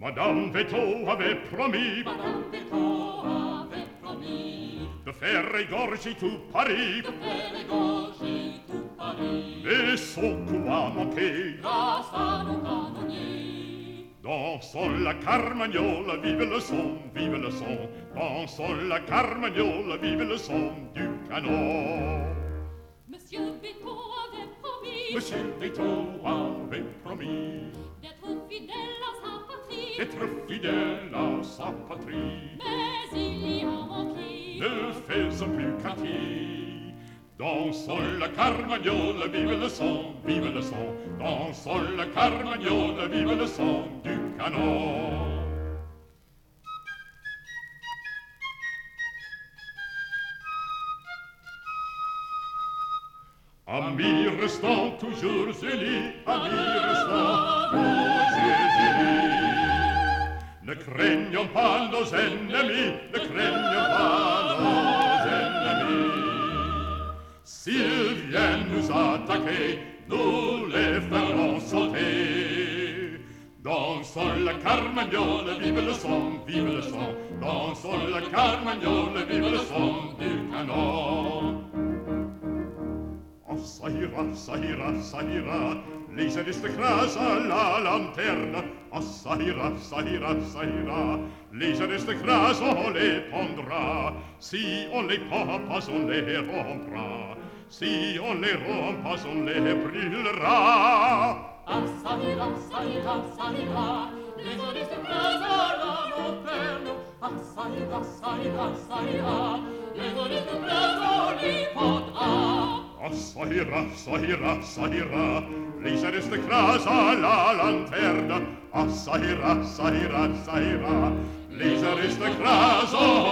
Madame Veto avait promis Madame Veto avait promis de faire égorger tout Paris. de faire égorger tout Paris. Mais son coup a manqué. Grâce à nos canonniers. Dansons la Carmagnole, vive le son, vive le son. Dansons la Carmagnole, vive le son du canon. Monsieur Veto avait promis Monsieur Veto avait promis d'être fidèle à sa patrie. d'être fidèle à sa patrie. Mais il y a manqué. Ne faisons plus qu'acquis. Dansons la Carmagnole, vive le son, vive le son. Dansons la Carmagnole, vive le son du canon. Amis restons toujours unis, amis restons toujours unis. Ne craignons pas nos ennemis, ne craignons pas nos ennemis. S'ils viennent nous attaquer, nous les ferons sauter. Dansons la Carmagnole, vive le son, vive le son. Dansons la Carmagnole, vive le son du canon. Oh, ça ira, ça ira, ça ira, les aristocrates à la lanterne. Oh, ça ira, ça ira, ça ira, les aristocrates on les pondra. Si on les pend pas, on les rompra. Si on les rompt pas, on les brûlera. Ah, ça ira, ça ira, ça ira, les aristocrates à la lanterne. Ah, ça ira, ça ira, ça ira, les aristocrates on les pondra. Oh, ça ira, ça ira, ça ira, les aristocrates à la lanterne. Oh, ça ira, ça ira, ça ira, les aristocrates